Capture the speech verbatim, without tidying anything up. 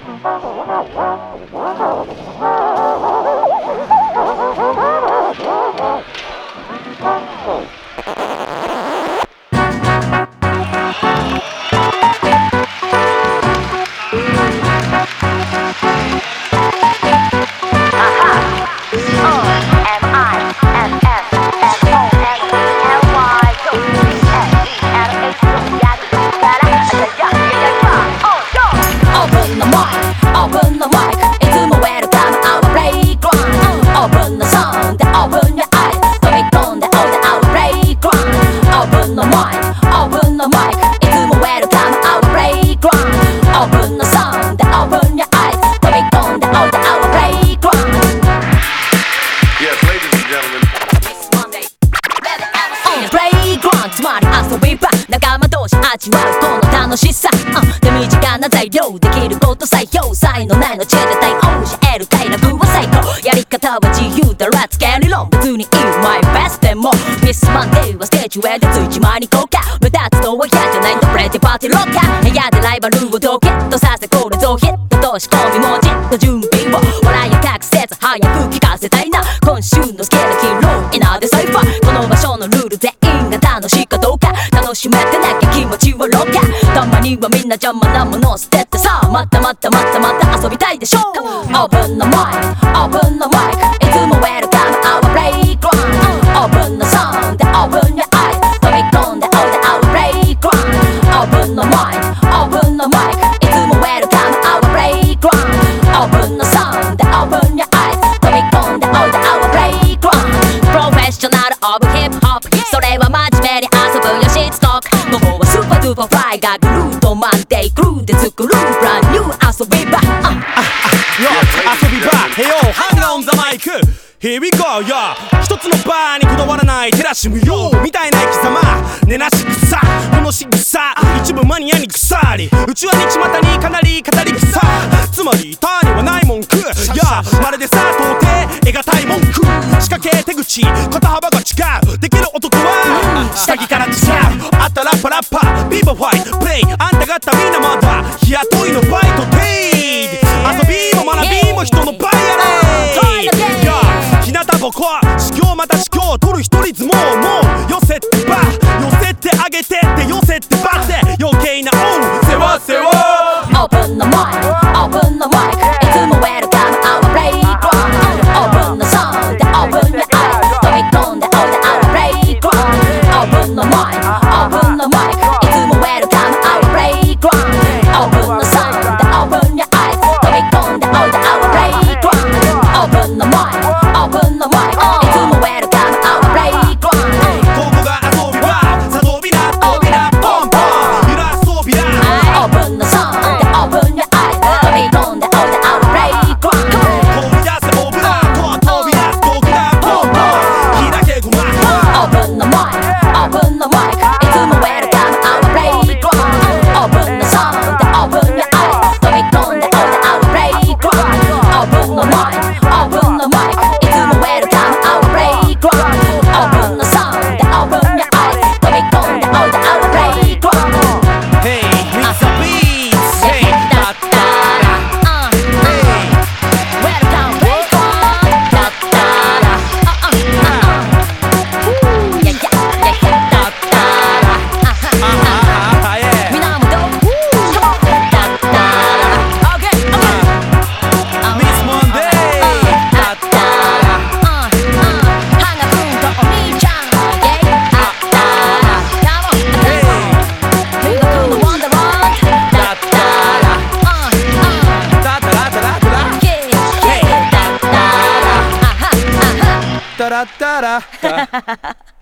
味わうこの楽しさ、uh、手短な材料できること採用才能ないのチェで対応し得る快楽は最高やり方は自由だ Let's get it on 別にいい My best でもミスマンデーはステージ上でついちまいに効果目立つのは嫌じゃないんだプレティパーティーロッカー部屋でライバルをドキッとさせこれぞヒットと仕込みもじっと準備を笑いを隠せず早く聞かせたいな今週のスケールキーローイナーでサイファーこの場所のルール全員が楽しいかどうか楽しめてなきゃ気持ちはロッカーたまにはみんな邪魔なもの捨ててさまたまたまたまた遊びたいでしょ Open the mic, open the mic いつも welcome our playground Open the sound, open your eyes 飛び込んで all the our playground Open the mic, open the mic いつも welcome our playground Open the sound, open your eyes 飛び込んで all the our playground Professional of hip hop それは真面目に遊ぶよシッツトークここはスーパードゥーパーフライがグルートマンデークルーで作るブランニュー遊び場遊び場 Hey yo, hang on the mic Here we go, yo 一つのバーにこだわらない照らし無用みたいな生き様根なし草この仕草一部マニアに腐りうちは日股にかなり語り草つまり他にはない文句いやまるでさ到底得難い文句仕掛け手口肩幅が違うできる音とは下着から違うあったラッパラッパビーバーファイトプレイあんた方みんなまだ日雇いのバイトテイ遊びも学びも人のバイアレイ日向ぼこ修行また修行取る一人相撲もう寄せてば寄せてあげてって寄せてばって余計なオン世話世話 Open the mic, open the mic いつも welcome our playground Open the sound, open your eyes 飛び込んで all the our playground Open the mic, open the mic いつも welcome our playground Open the sound, open your eyes 飛び込んで all the our playground Open the mic, open the mic いつも welcome our playground ここが遊び場さ飛びな飛びなポンポン揺らす飛びな Open the sound, open your eyes 飛び込んで all the our playground 飛び出せオブラート飛び出す飛びなポンポン開けごま Open the mic, open the mic いつも welcome our playground Open the sound, open your eyes 飛び込んで all the our playground Open the mic, open the mic いつも welcome our playground Open the sound, open your eyes 飛び込んで all the our playground Hey, with the beats Hey, だったら Uh, uh, welcome playground だったら Uh, uh, uh, uh Yeah, yeah, yeah, yeah だったら Uh, uh, uh, uh みんなもどう Come on だったら Okay, okay Miss Monday だったらハンガ君とお兄ちゃん Yeah あったら Come on Hey 君の Wonderland だったらだったらだったらだったら Yeah, yeah だったらあはあはだらだら